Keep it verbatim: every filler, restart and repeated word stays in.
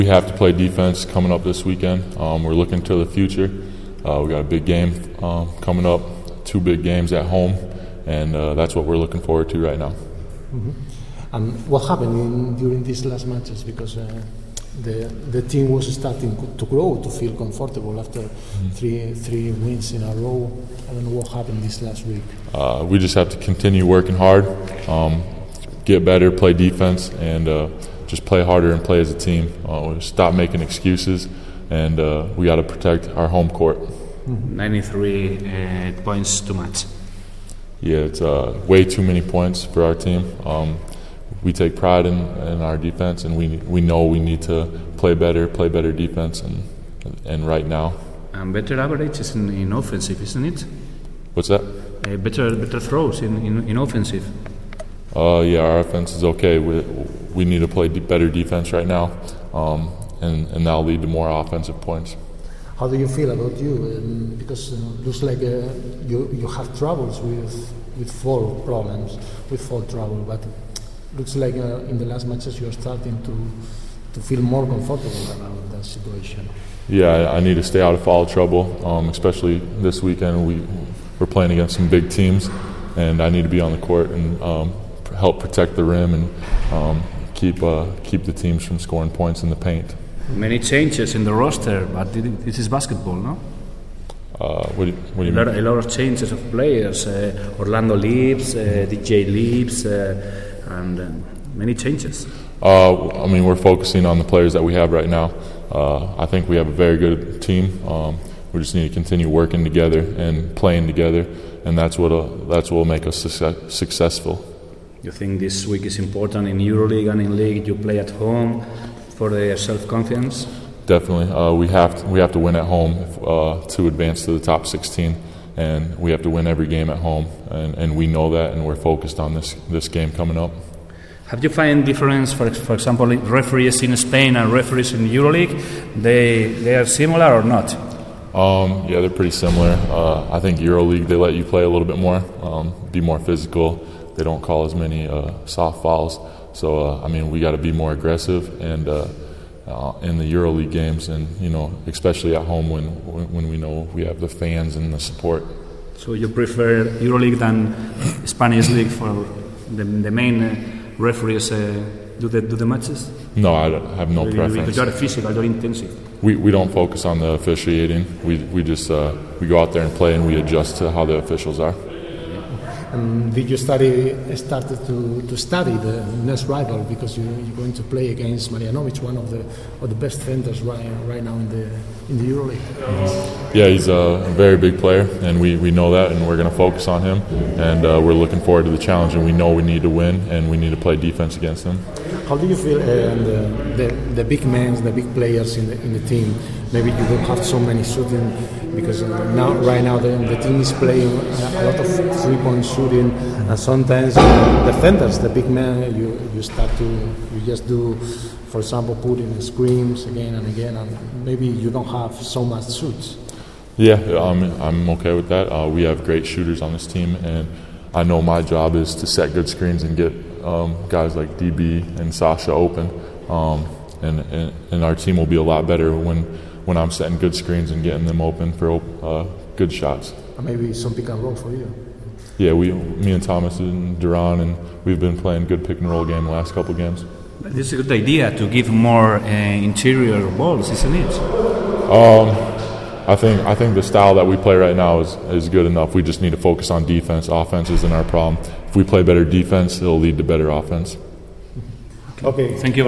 We have to play defense coming up this weekend. Um, we're looking to the future. Uh, we got a big game um, coming up, two big games at home, and uh, that's what we're looking forward to right now. Mm-hmm. And what happened in, during these last matches? Because uh, the the team was starting to grow, to feel comfortable after mm-hmm. three three wins in a row. I don't know what happened this last week. Uh, we just have to continue working hard, um, get better, play defense, and uh, just play harder and play as a team. Uh, stop making excuses, and uh, we got to protect our home court. Mm-hmm. ninety-three uh, points too much. Yeah, it's uh, way too many points for our team. Um, we take pride in, in our defense, and we we know we need to play better, play better defense, and and right now. And better average is in, in offensive, isn't it? What's that? Uh, better better throws in, in, in offensive. Uh, yeah, our offense is okay. We we need to play de- better defense right now, um, and and that'll lead to more offensive points. How do you feel about you? Um, because it uh, looks like uh, you you have troubles with with fall problems, with fall trouble, but looks like uh, in the last matches you're starting to to feel more comfortable around that situation. Yeah, I, I need to stay out of foul trouble, um, especially this weekend. We we're playing against some big teams, and I need to be on the court and um, help protect the rim and um, keep uh, keep the teams from scoring points in the paint. Many changes in the roster, but this is basketball, no? Uh, what do you, what do you a, mean? lot, a lot of changes of players. Uh, Orlando leaves, uh, D J leaves, uh, and uh, many changes. Uh, I mean, we're focusing on the players that we have right now. Uh, I think we have a very good team. Um, we just need to continue working together and playing together, and that's what uh, that's what will make us success, successful. You think this week is important in EuroLeague and in League? You play at home for the self-confidence. Definitely, uh, we have to, we have to win at home uh, to advance to the top sixteen, and we have to win every game at home, and, and we know that, and we're focused on this this game coming up. Have you found difference, for for example, referees in Spain and referees in EuroLeague? They they are similar or not? Um, yeah, they're pretty similar. Uh, I think EuroLeague, they let you play a little bit more, um, be more physical. They don't call as many uh, soft fouls. So uh, I mean, we got to be more aggressive and uh, uh, in the EuroLeague games, and you know, especially at home when when we know we have the fans and the support. So you prefer EuroLeague than Spanish league for the, the main uh, referees uh, do the do the matches? No, I have no you, preference. Because you're physical, you're intensive. We we don't focus on the officiating. We we just uh, we go out there and play, and we adjust to how the officials are. Um, did you study started to, to study the next rival, because you, you're going to play against Marjanovic, one of the of the best defenders right right now in the in the EuroLeague? Mm-hmm. Yeah, he's a very big player, and we, we know that, and we're going to focus on him, and uh, we're looking forward to the challenge, and we know we need to win, and we need to play defense against him. How do you feel uh, the, the the big men, the big players in the in the team? Maybe you don't have so many shooting, because now right now the, the team is playing a lot of three-point shooting, and sometimes uh, defenders, the big men, you you start to you just do, for example, put in screens again and again, and maybe you don't have so much shoots. Yeah, um, I'm okay with that. Uh, we have great shooters on this team, and I know my job is to set good screens and get um, guys like D B and Sasha open, um, and, and and our team will be a lot better when. when I'm setting good screens and getting them open for uh, good shots. Maybe some pick and roll for you. Yeah, we, me and Thomas and Duran, and we've been playing good pick and roll game the last couple games. But this is a good idea to give more uh, interior balls, isn't it? Um, I think I think the style that we play right now is, is good enough. We just need to focus on defense. Offense isn't our problem. If we play better defense, it'll lead to better offense. Okay. Thank you.